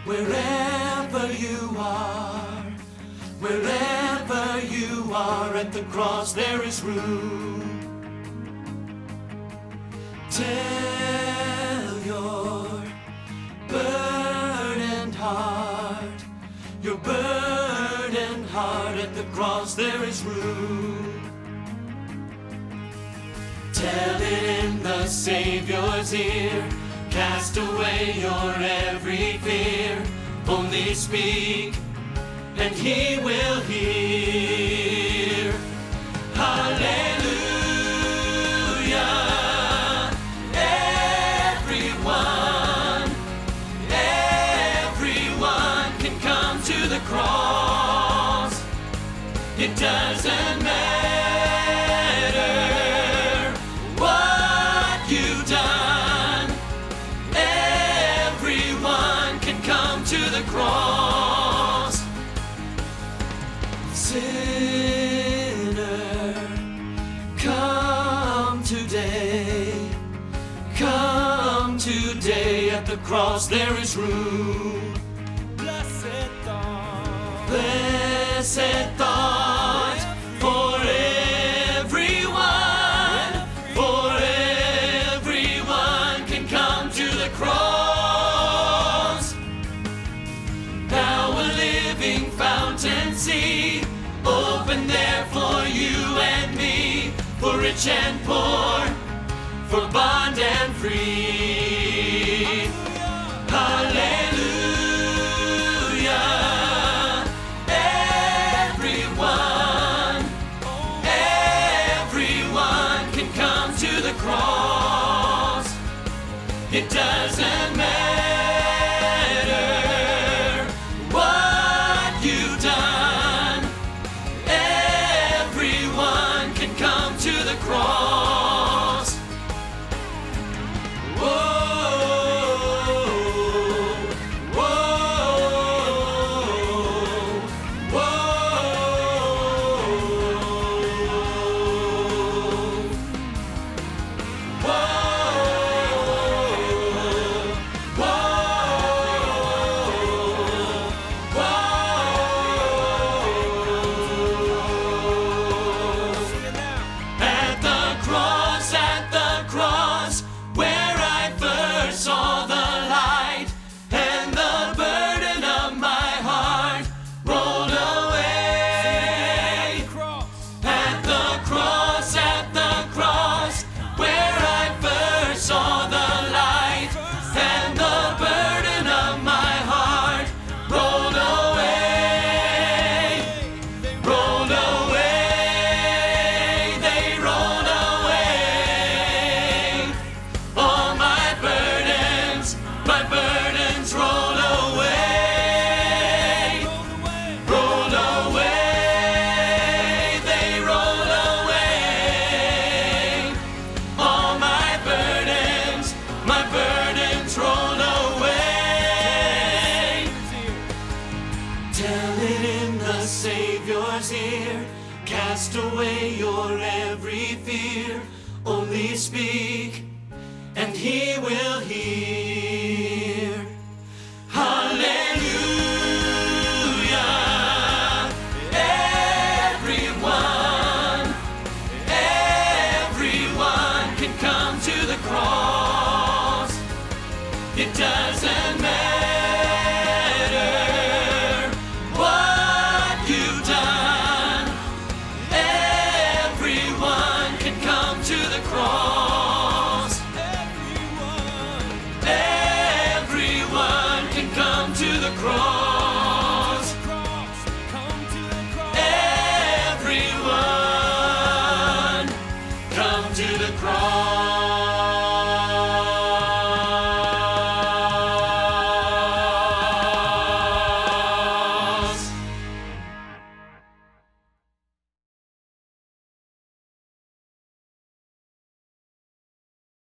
Wherever you are, at the cross there is room. Tell your burdened heart, at the cross there is room. Tell it in the Savior's ear, cast away your every fear. Only speak, and He will hear. Hallelujah. Everyone can come to the cross. It doesn't matter what you've done. Everyone can come to the cross. Sinner, come today. Come today, at the cross there is room. Blessed thought for everyone can come to the cross. Now a living fountain see, open there for you and me, for rich and poor, for bond and free. Hallelujah. Everyone can come to the cross. It doesn't matter what you've done. Everyone can come to the cross. Tell it in the Savior's ear, cast away your every fear. Only speak, and He will hear.